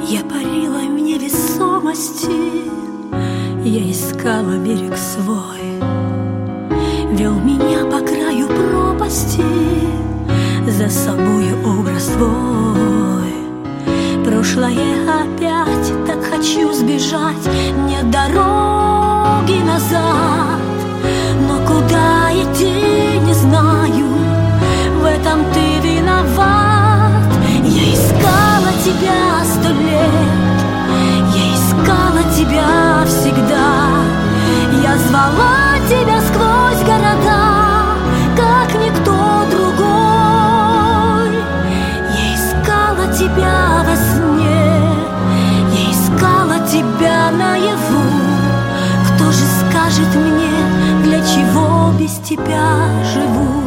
Я парила в невесомости, я искала берег свой, вел меня по краю пропасти, за собою образ твой. Прошлое опять, так хочу сбежать, нет дороги назад, но куда идти не знаю, в этом ты виноват. Я искала тебя 100 лет, я искала тебя всегда, я звала тебя сквозь города, как никто другой. Я искала тебя во сне, я искала тебя наяву. Кто же скажет мне, для чего без тебя живу?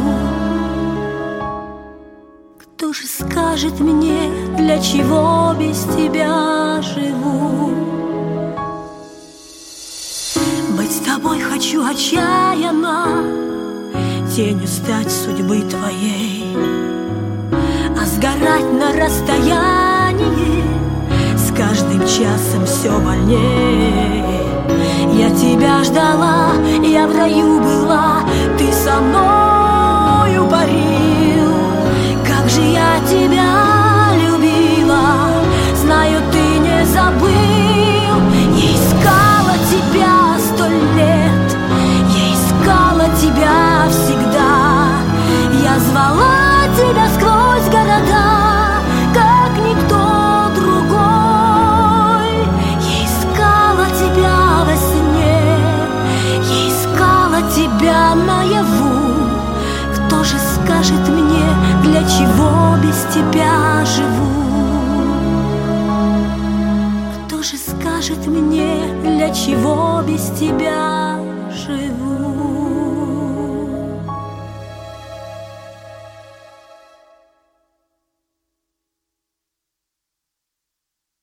Кто же скажет мне, для чего без тебя живу? Быть с тобой хочу отчаянно, тенью стать судьбы твоей, а сгорать на расстоянии с каждым часом все больнее. Я тебя ждала, я в раю была, ты со мною парил. Как же я тебя любила, знаю, ты не забыл. Я искала тебя 100 лет, я искала тебя всегда, я звала тебя сквозь города, как никто другой. Я искала тебя во сне, я искала тебя наяву. Кто же скажет мне, для чего без тебя живу? Кто же скажет мне, для чего без тебя